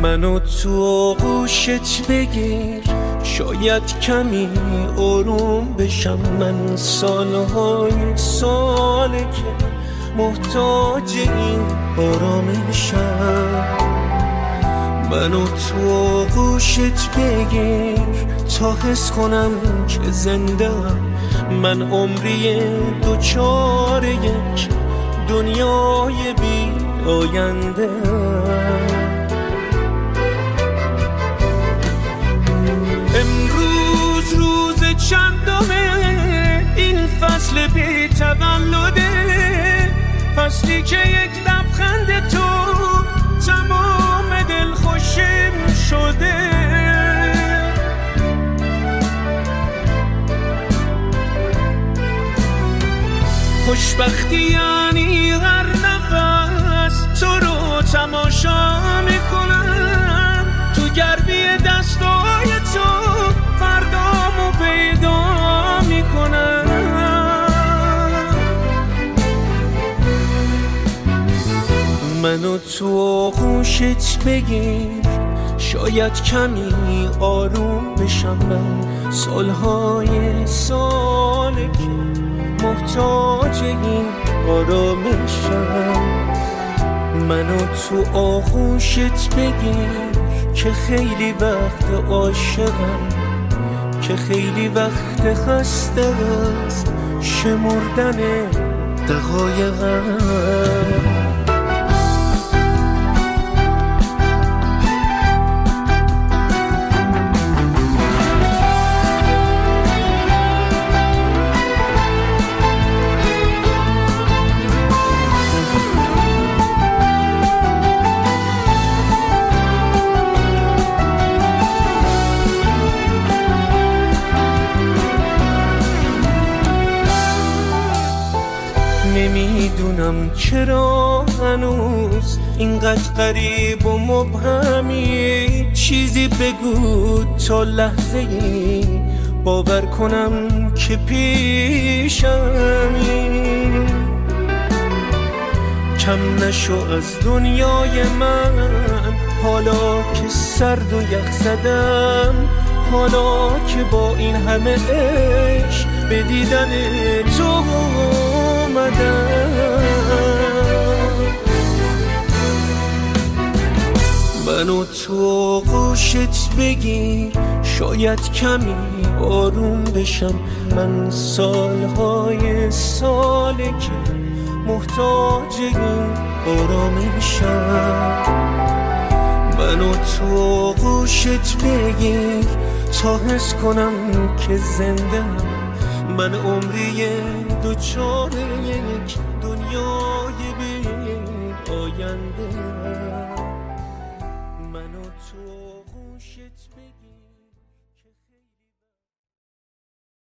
منو تو آغوشت بگیر، شاید کمی آروم بشم. من ساله که محتاج این آرامشم. منو تو آغوشت بگیر تا حس کنم که زنده‌ام. من عمری دوچار یک دنیای بی آینده. امروز روز چندمه این فصل بی تولده، فصلی که یک لبخند تو تمام دل خوشم شده. خوشبختی یعنی هر نفس تو رو تماشا میکنم، تو گرمی دستای تو فردامو پیدا میکنم. منو تو آغوشت بگیر، شاید کمی آروم بشم. من ساله که محتاج این آرامشم. منو تو آغوشت بگیر که خیلی وقت عاشقم، که خیلی وقت خسته از شمردن دقایقم. نمیدونم چرا هنوز اینقدر غریب و مبهمی. چیزی بگو تا لحظه ای باور کنم که پیشمی. کم نشو از دنیای من حالا که سرد و یخ زدم، حالا که با این همه عشق به دیدن تو منو تو آغوشت بگیر، شاید کمی آروم بشم. من ساله که محتاج این آرامشم. منو تو آغوشت بگیر تا حس کنم که زنده‌ام. من عمری دوچار یک دنیای بی آینده. منو تو آغوشت بگیر.